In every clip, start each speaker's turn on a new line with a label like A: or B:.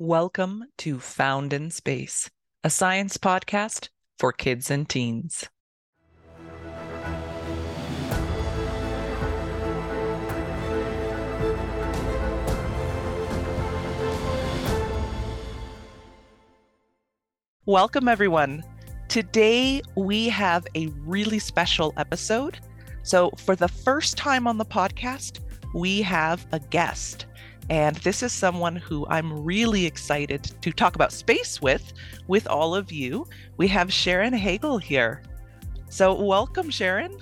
A: Welcome to Found in Space, a science podcast for kids and teens. Welcome, everyone. Today, we have a really special episode. So, for the first time on the podcast, we have a guest. And this is someone who I'm really excited to talk about space with all of you. We have Sharon Hagel here. So welcome, Sharon.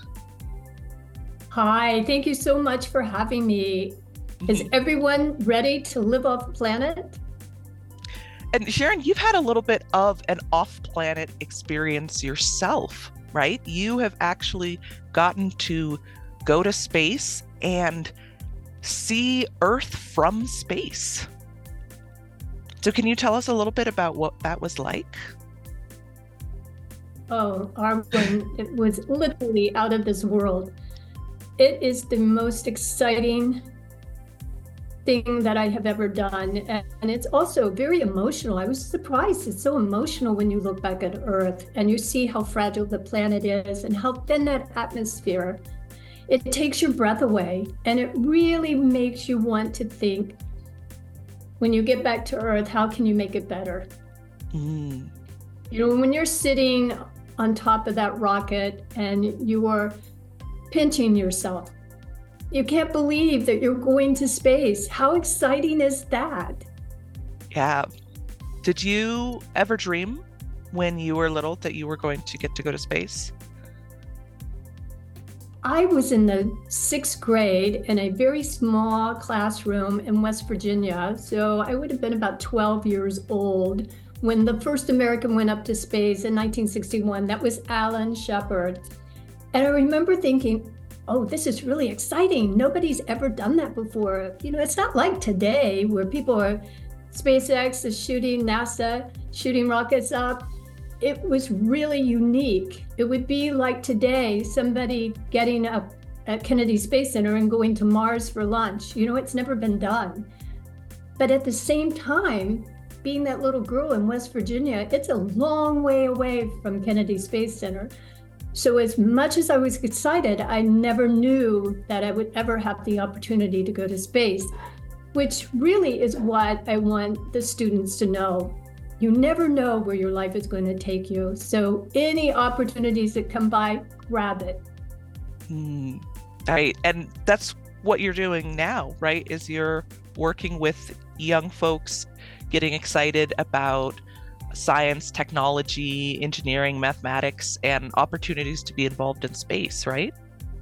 B: Hi, thank you so much for having me. Is everyone ready to live off the planet?
A: And Sharon, you've had a little bit of an off-planet experience yourself, right? You have actually gotten to go to space and see Earth from space. So can you tell us a little bit about what that was like?
B: Oh, our one, it was literally out of this world. It is the most exciting thing that I have ever done. And it's also very emotional. I was surprised. It's so emotional when you look back at Earth and you see how fragile the planet is and how thin that atmosphere. It takes your breath away, and it really makes you want to think, when you get back to Earth, how can you make it better? You know, when you're sitting on top of that rocket and you are pinching yourself, you can't believe that you're going to space. How exciting is that?
A: Yeah. Did you ever dream when you were little that you were going to get to go to space?
B: I was in the 6th grade in a very small classroom in West Virginia. So I would have been about 12 years old when the first American went up to space in 1961. That was Alan Shepard. And I remember thinking, oh, this is really exciting. Nobody's ever done that before. You know, it's not like today where people are, SpaceX is shooting, NASA shooting rockets up. It was really unique. It would be like today, somebody getting up at Kennedy Space Center and going to Mars for lunch. You know, it's never been done. But at the same time, being that little girl in West Virginia, it's a long way away from Kennedy Space Center. So as much as I was excited, I never knew that I would ever have the opportunity to go to space, which really is what I want the students to know. You never know where your life is going to take you. So any opportunities that come by, grab it.
A: Right. And that's what you're doing now, right? Is you're working with young folks, getting excited about science, technology, engineering, mathematics, and opportunities to be involved in space, right?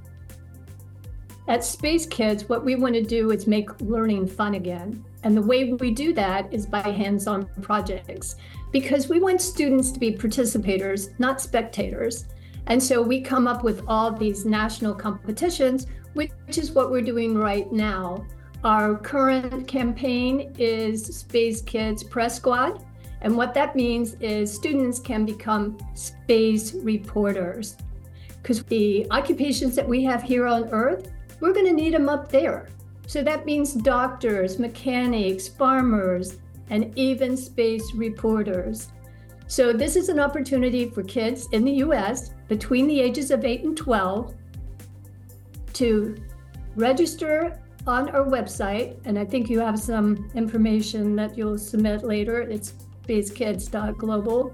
B: At Space Kids, what we want to do is make learning fun again. And the way we do that is by hands-on projects, because we want students to be participators, not spectators. And so we come up with all these national competitions, which is what we're doing right now. Our current campaign is Space Kids Press Squad. And what that means is students can become space reporters, because the occupations that we have here on Earth, we're going to need them up there. So that means doctors, mechanics, farmers, and even space reporters. So this is an opportunity for kids in the US between the ages of 8 and 12 to register on our website. And I think you have some information that you'll submit later. It's spacekids.global.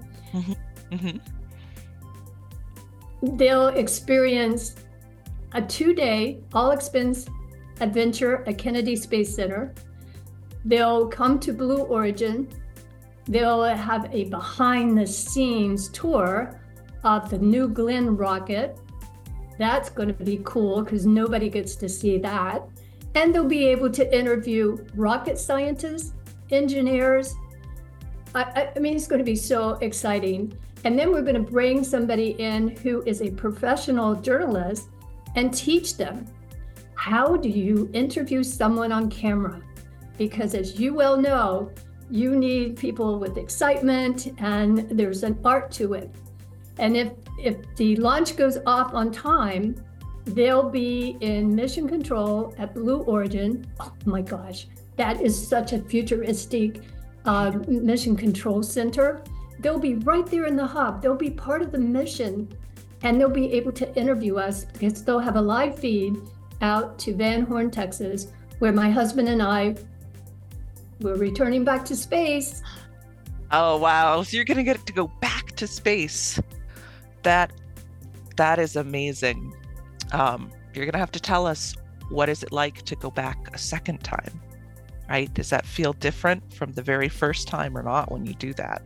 B: They'll experience a 2-day all-expense adventure at Kennedy Space Center. They'll come to Blue Origin. They'll have a behind-the-scenes tour of the New Glenn rocket. That's going to be cool because nobody gets to see that. And they'll be able to interview rocket scientists, engineers. I mean, it's going to be so exciting. And then we're going to bring somebody in who is a professional journalist and teach them, how do you interview someone on camera? Because as you well know, you need people with excitement, and there's an art to it. And if the launch goes off on time, they'll be in mission control at Blue Origin. Oh my gosh, that is such a futuristic mission control center. They'll be right there in the hub. They'll be part of the mission, and they'll be able to interview us because they'll have a live feed out to Van Horn, Texas, where my husband and I were returning back to space.
A: Oh, wow. So you're going to get to go back to space. That that is amazing. You're going to have to tell us, what is it like to go back a second time, right? Does that feel different from the very first time or not when you do that?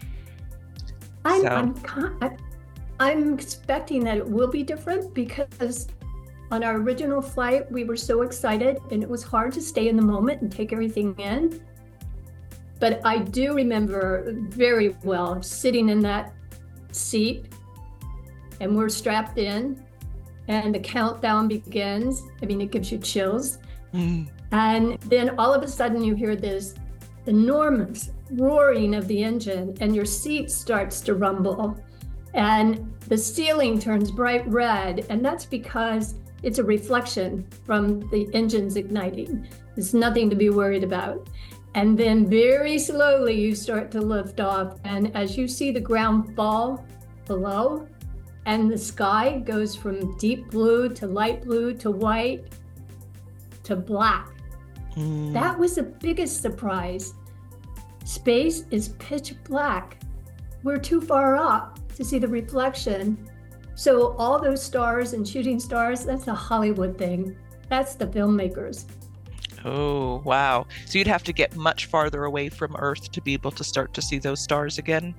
B: I'm
A: So,
B: I'm I'm expecting that it will be different because on our original flight we were so excited and it was hard to stay in the moment and take everything in. But I do remember very well sitting in that seat and we're strapped in and the countdown begins. I mean, it gives you chills.
A: mm,
B: And then all of a sudden you hear this enormous roaring of the engine and your seat starts to rumble and the ceiling turns bright red. And that's because it's a reflection from the engines igniting. There's nothing to be worried about. And then very slowly you start to lift off. And as you see the ground fall below and the sky goes from deep blue to light blue to white to black,
A: mm.
B: that was the biggest surprise. Space is pitch black. We're too far up to see the reflection. So all those stars and shooting stars, that's a Hollywood thing. That's the filmmakers.
A: Oh, wow. So you'd have to get much farther away from Earth to be able to start to see those stars again?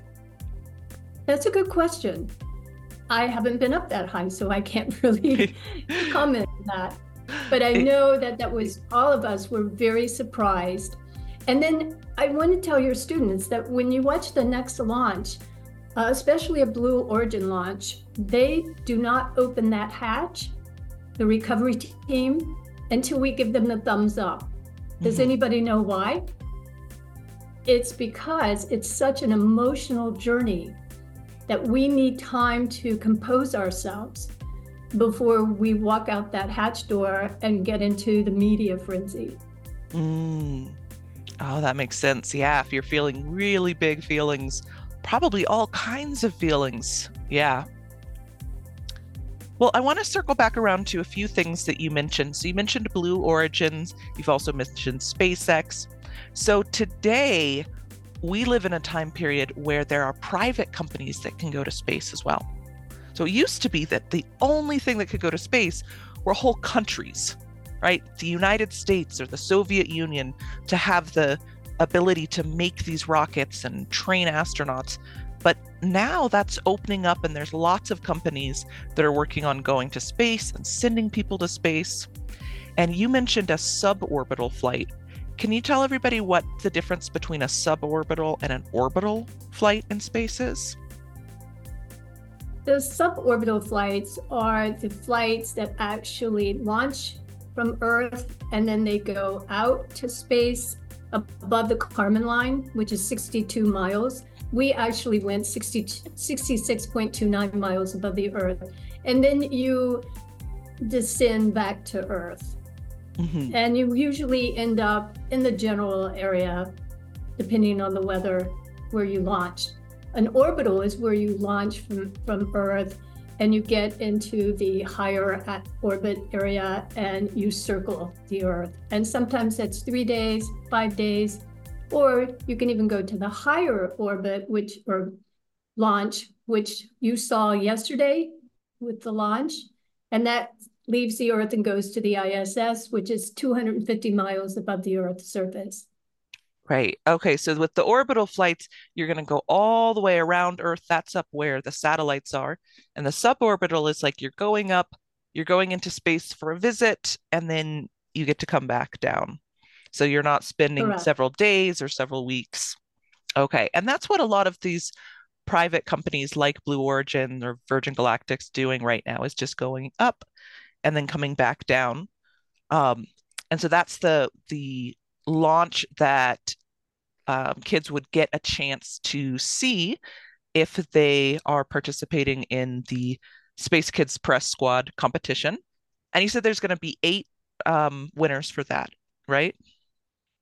B: That's a good question. I haven't been up that high, so I can't really comment on that. But I know that that was, all of us were very surprised. And then I want to tell your students that when you watch the next launch, especially a Blue Origin launch, they do not open that hatch, the recovery team, until we give them the thumbs up. Does anybody know why? It's because it's such an emotional journey that we need time to compose ourselves before we walk out that hatch door and get into the media frenzy.
A: Mm. Oh, that makes sense. Yeah, if you're feeling really big feelings, probably all kinds of feelings. Yeah. Well, I want to circle back around to a few things that you mentioned. So you mentioned Blue Origins. You've also mentioned SpaceX. So today, we live in a time period where there are private companies that can go to space as well. So it used to be that the only thing that could go to space were whole countries, right? The United States or the Soviet Union to have the ability to make these rockets and train astronauts. But now that's opening up, and there's lots of companies that are working on going to space and sending people to space. And you mentioned a suborbital flight. Can you tell everybody what the difference between a suborbital and an orbital flight in space is?
B: The suborbital flights are the flights that actually launch from Earth and then they go out to space above the Kármán line, which is 62 miles. We actually went 66.29 miles above the Earth. And then you descend back to Earth.
A: Mm-hmm.
B: And you usually end up in the general area, depending on the weather, where you launch. An orbital is where you launch from Earth and you get into the higher orbit area and you circle the Earth. And sometimes that's 3 days, 5 days, or you can even go to the higher orbit, or launch, which you saw yesterday with the launch. And that leaves the Earth and goes to the ISS, which is 250 miles above the Earth's surface.
A: Right. Okay. So with the orbital flights, you're going to go all the way around Earth. That's up where the satellites are. And the suborbital is like you're going up, you're going into space for a visit, and then you get to come back down. So you're not spending
B: Correct.
A: several days or several weeks. Okay. And that's what a lot of these private companies like Blue Origin or Virgin Galactic's doing right now, is just going up and then coming back down. Um, and so that's the launch that kids would get a chance to see if they are participating in the Space Kids Press Squad competition. And you said there's going to be 8 winners for that, right?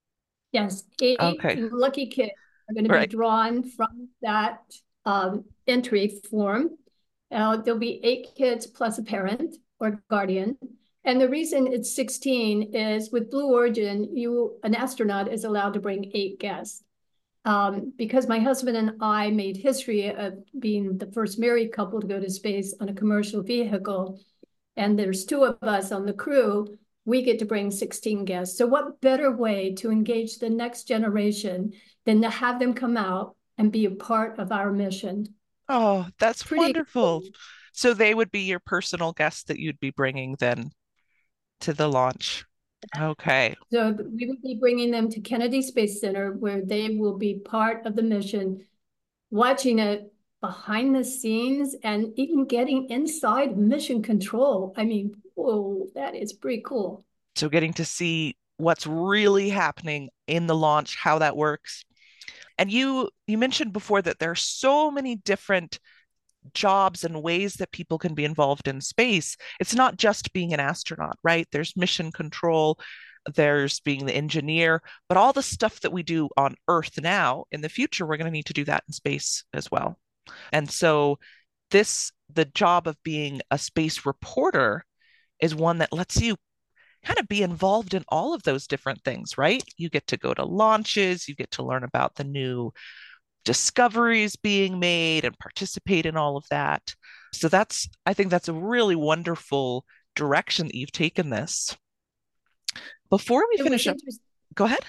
B: Yes, 8
A: Okay.
B: lucky kids are going to be
A: Right.
B: drawn from that entry form. There'll be 8 kids plus a parent or guardian. And the reason it's 16 is with Blue Origin, an astronaut is allowed to bring 8 guests. Because my husband and I made history of being the first married couple to go to space on a commercial vehicle, and there's 2 of us on the crew, we get to bring 16 guests. So what better way to engage the next generation than to have them come out and be a part of our mission?
A: Oh, that's
B: Pretty
A: wonderful.
B: cool.
A: So they would be your personal guests that you'd be bringing then to the launch. Okay.
B: So we would be bringing them to Kennedy Space Center where they will be part of the mission, watching it behind the scenes and even getting inside mission control. I mean, whoa, that is pretty cool.
A: So getting to see what's really happening in the launch, how that works. And you mentioned before that there are so many different jobs and ways that people can be involved in space. It's not just being an astronaut, right? There's mission control, there's being the engineer, but all the stuff that we do on Earth now, in the future, we're going to need to do that in space as well. And so the job of being a space reporter is one that lets you kind of be involved in all of those different things, right? You get to go to launches, you get to learn about the new discoveries being made and participate in all of that. So I think that's a really wonderful direction that you've taken this. Before we
B: It
A: finish
B: was
A: up,
B: interesting.
A: go ahead.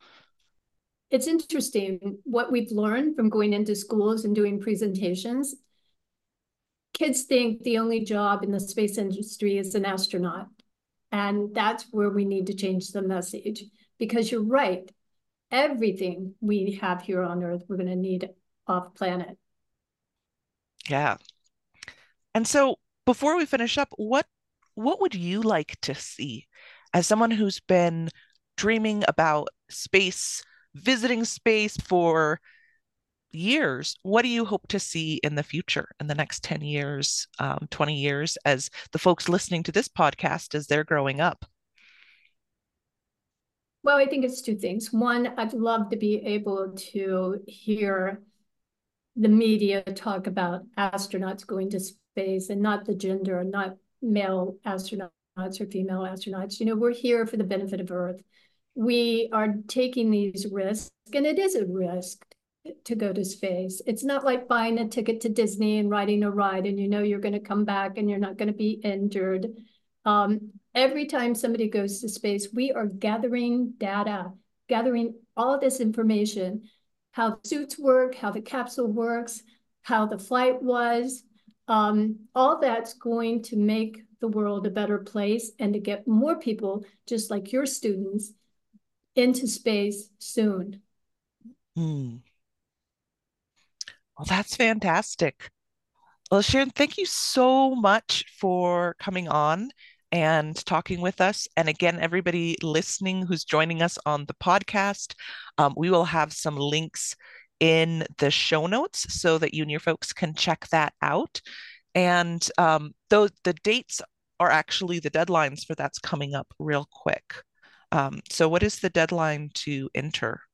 B: It's interesting what we've learned from going into schools and doing presentations. Kids think the only job in the space industry is an astronaut. And that's where we need to change the message. Because you're right, everything we have here on Earth, we're going to need off planet.
A: Yeah. And so before we finish up, what would you like to see as someone who's been dreaming about space, visiting space for years? What do you hope to see in the future, in the next 10 years, 20 years, as the folks listening to this podcast as they're growing up?
B: Well, I think it's 2 things. One, I'd love to be able to hear the media talk about astronauts going to space and not the gender, not male astronauts or female astronauts. You know, we're here for the benefit of Earth. We are taking these risks, and it is a risk to go to space. It's not like buying a ticket to Disney and riding a ride and you know you're going to come back and you're not going to be injured. Every time somebody goes to space, we are gathering data, gathering all this information, how the suits work, how the capsule works, how the flight was. All that's going to make the world a better place and to get more people, just like your students, into space soon.
A: Hmm. Well, that's fantastic. Well, Sharon, thank you so much for coming on and talking with us. And again, everybody listening who's joining us on the podcast, we will have some links in the show notes so that you and your folks can check that out. And though the dates are actually the deadlines for that's coming up real quick. So what is the deadline to enter?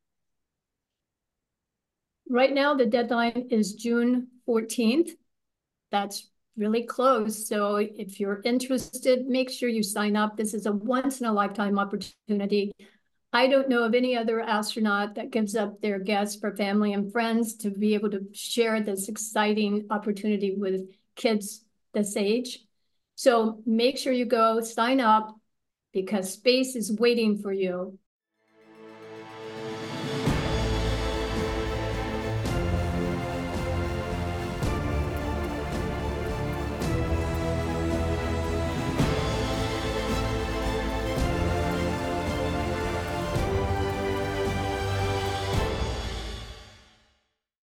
B: Right now, the deadline is June 14th. That's really close. So if you're interested, make sure you sign up. This is a once in a lifetime opportunity. I don't know of any other astronaut that gives up their guests for family and friends to be able to share this exciting opportunity with kids this age. So make sure you go sign up because space is waiting for you.